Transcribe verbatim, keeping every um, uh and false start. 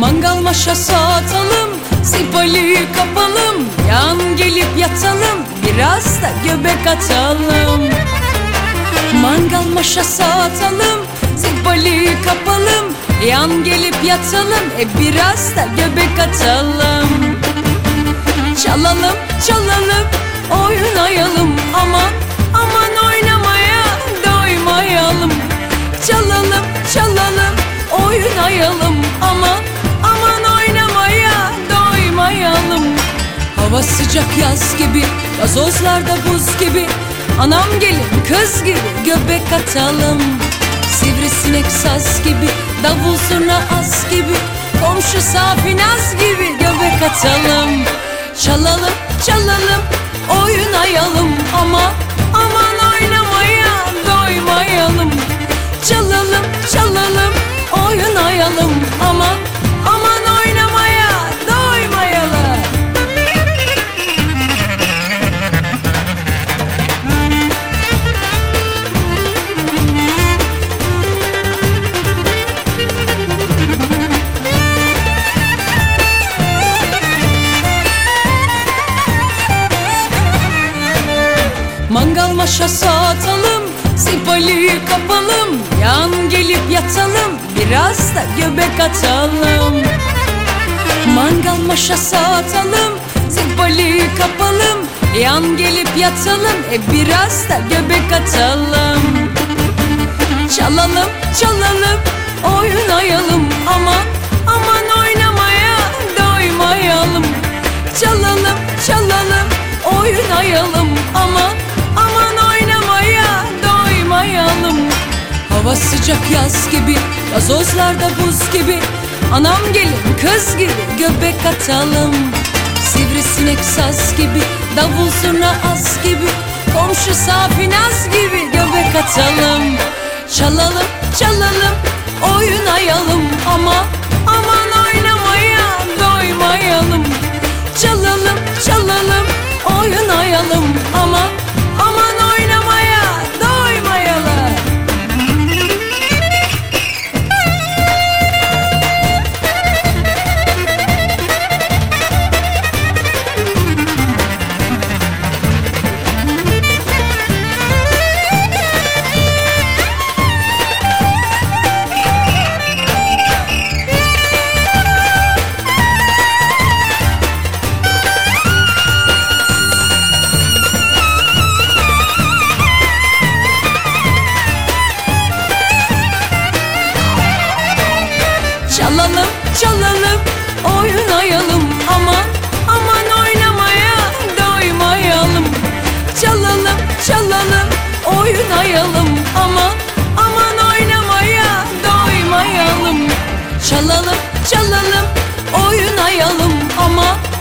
Mangal maşası atalım, sipali kapalım, yan gelip yatalım, biraz da göbek atalım. Mangal maşası atalım, sipali kapalım, yan gelip yatalım, e biraz da göbek atalım. Çalalım çalalım, oynayalım, aman aman oynamaya doymayalım. Çalalım çalalım, oynayalım, aman aman oynamaya doymayalım. Hava sıcak yaz gibi, gazozlarda buz gibi, anam gelin kız gibi göbek atalım. Sivrisinek saz gibi, davul zurna az gibi, komşu safinaz gibi göbek atalım. Çalalım çalalım, oynayalım, ama aman oynamaya doymayalım. Çalalım çalalım, oynayalım, aman aman oynamaya doymayalım. Mangal maşası atalım, sipali kapalım, yan gelip yatalım, biraz da göbek atalım. Mangal maşası atalım, sipali kapalım, yan gelip yatalım, e biraz da göbek atalım. Çalalım çalalım, oynayalım, aman aman oynamaya doymayalım. Çalalım çalalım, oynayalım, aman aman oynamaya doymayalım. Hava sıcak yaz gibi, gazozlarda buz gibi, anam gelin kız gibi göbek atalım. Sivrisinek saz gibi, davul zurna az gibi, komşu safinaz gibi göbek atalım. Çalalım çalalım, oynayalım, ama aman oynamaya doymayalım. Çalalım çalalım, oynayalım, ama aman oynamaya doymayalım. Çalalım çalalım, oynayalım, aman aman oynamaya doymayalım. Çalalım çalalım, oynayalım, aman aman oynamaya doymayalım. Çalalım çalalım, oynayalım, ama